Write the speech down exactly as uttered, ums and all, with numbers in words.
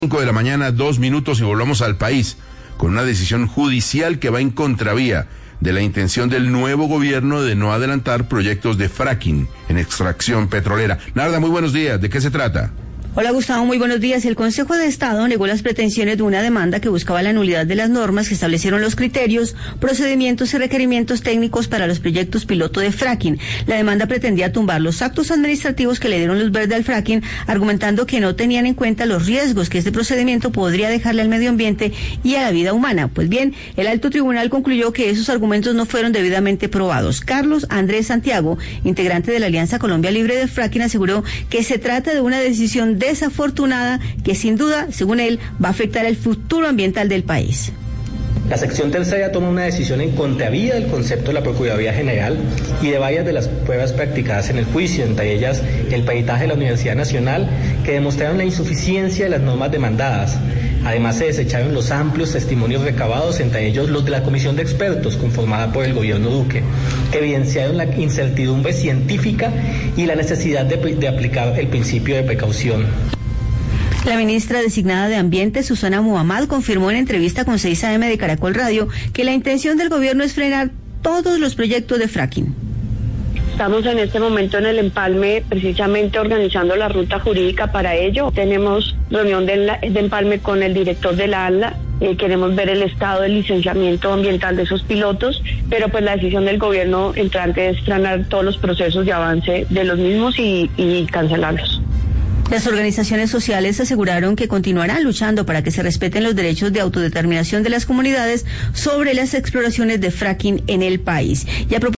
cinco de la mañana, dos minutos y volvamos al país con una decisión judicial que va en contravía de la intención del nuevo gobierno de no adelantar proyectos de fracking en extracción petrolera. Narda, muy buenos días. ¿De qué se trata? Hola Gustavo, muy buenos días. El Consejo de Estado negó las pretensiones de una demanda que buscaba la nulidad de las normas que establecieron los criterios, procedimientos y requerimientos técnicos para los proyectos piloto de fracking. La demanda pretendía tumbar los actos administrativos que le dieron luz verde al fracking, argumentando que no tenían en cuenta los riesgos que este procedimiento podría dejarle al medio ambiente y a la vida humana. Pues bien, el alto tribunal concluyó que esos argumentos no fueron debidamente probados. Carlos Andrés Santiago, integrante de la Alianza Colombia Libre de Fracking, aseguró que se trata de una decisión desafortunada que sin duda, según él, va a afectar el futuro ambiental del país. La sección tercera toma una decisión en contravía del concepto de la Procuraduría General y de varias de las pruebas practicadas en el juicio, entre ellas el peritaje de la Universidad Nacional, que demostraron la insuficiencia de las normas demandadas. Además, se desecharon los amplios testimonios recabados, entre ellos los de la Comisión de Expertos conformada por el gobierno Duque, que evidenciaron la incertidumbre científica y la necesidad de, de aplicar el principio de precaución. La ministra designada de Ambiente, Susana Muhammad, confirmó en entrevista con seis A M de Caracol Radio que la intención del gobierno es frenar todos los proyectos de fracking. Estamos en este momento en el empalme precisamente organizando la ruta jurídica para ello. Tenemos reunión de, de empalme con el director de la ANLA. Eh, queremos ver el estado del licenciamiento ambiental de esos pilotos, pero pues la decisión del gobierno entrante es frenar todos los procesos de avance de los mismos y, y cancelarlos. Las organizaciones sociales aseguraron que continuarán luchando para que se respeten los derechos de autodeterminación de las comunidades sobre las exploraciones de fracking en el país. Y a